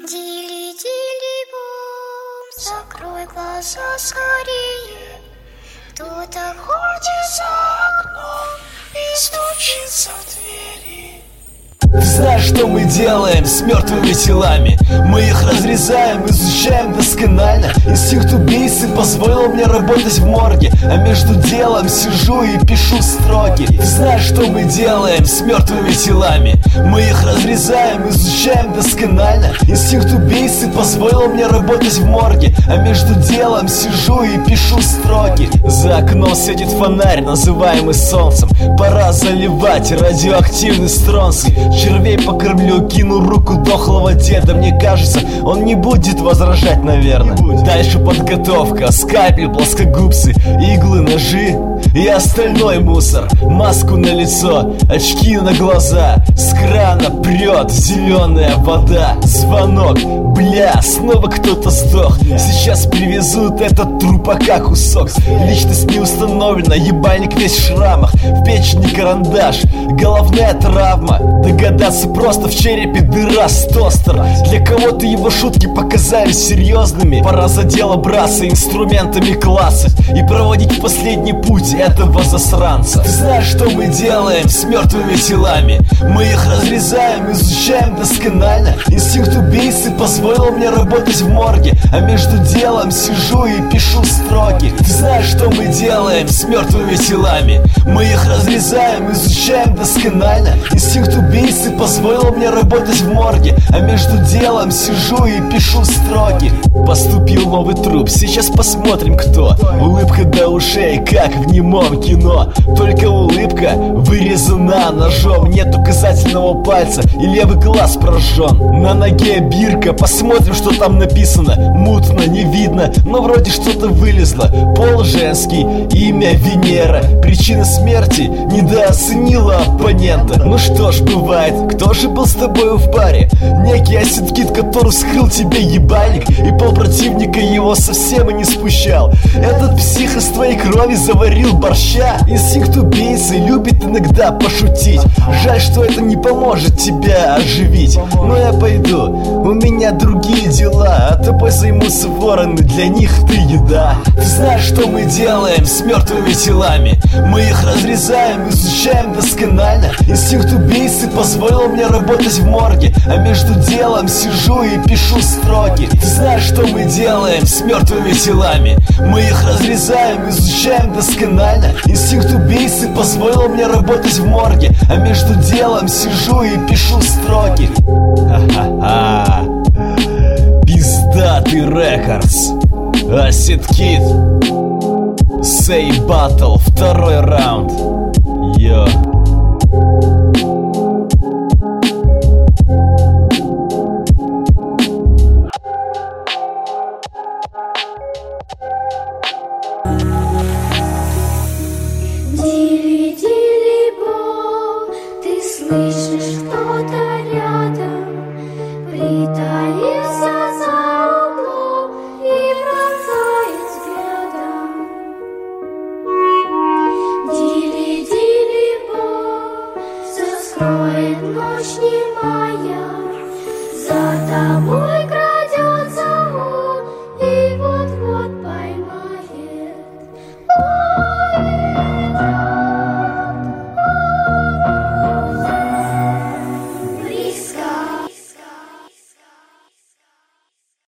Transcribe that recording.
Дили-дили-бом, закрой глаза скорее. Кто-то ходит за окном и стучится в двери. Ты знаешь, что мы делаем с мертвыми телами? Мы их разрезаем, изучаем досконально. Инстинкт убийцы позволил мне работать в морге, а между делом сижу и пишу строки. Ты знаешь, что мы делаем с мертвыми телами? Мы их разрезаем, изучаем досконально. Инстинкт убийцы позволил мне работать в морге, а между делом сижу и пишу строки. За окном светит фонарь, называемый солнцем. Пора заливать радиоактивный стронций. Червей покормлю, кину руку дохлого деда. Мне кажется, он не будет возражать, наверное. Дальше подготовка, скальпель, плоскогубцы, иглы, ножи и остальной мусор. Маску на лицо, очки на глаза. С крана прет зеленая вода. Звонок, бля, снова кто-то сдох. Сейчас привезут этот трупака кусок. Личность не установлена, ебальник весь в шрамах. В печени карандаш, головная травма. Догадаться просто, в черепе дыра с тостер. Для кого-то его шутки показались серьезными. Пора за дело браться, инструментами классать и проводить последний путь этого засранца. Ты знаешь, что мы делаем с мертвыми телами? Мы их разрезаем, изучаем досконально. Инстинкт убийцы позволил мне работать в морге, а между делом сижу и пишу строки. Ты знаешь, что мы делаем с мертвыми телами? Мы их разрезаем, изучаем досконально. Инстинкт убийцы позволил мне работать в морге, а между делом сижу и пишу строки. Поступил новый труп, сейчас посмотрим кто. Улыбка до ушей, как в немом кино. Только улыбка вырезана ножом. Нет указательного пальца и левый глаз прожжен. На ноге бирка, посмотрим, что там написано. Мутно, не видно, но вроде что-то вылезло. Пол женский, имя Венера. Причина смерти недооценила оппонента. Ну что ж, бывает, кто же был с тобою в паре? Некий асидкит, который скрыл тебе ебальник, и полпротивника его совсем и не спущал. Этот псих из твоей крови заварил борща. Инстинкт убийцы любит иногда пошутить. Жаль, что это не поможет тебя оживить. Но я пойду, у меня другие дела, а тобой займутся вороны, для них ты еда. Ты знаешь, что мы делаем с мертвыми телами? Мы их разрезаем, изучаем досконально. Инстинкт убийцы позволил мне работать в морге, а между делом сижу и пишу строки. Ты знаешь, что мы делаем с мертвыми телами? Мы их разрезаем, изучаем досконально. Инстинкт убийцы позволил мне работать в морге, а между делом сижу и пишу строки. Ха-ха-ха. Пиздатый рекордс. Acid Kid. Say Battle. Второй раунд. Йо. Дили-дили-бом, ты слышишь, кто-то рядом притаился за углом и пронзает взглядом. Дили-дили-бом, все скроет ночь немая, за тобой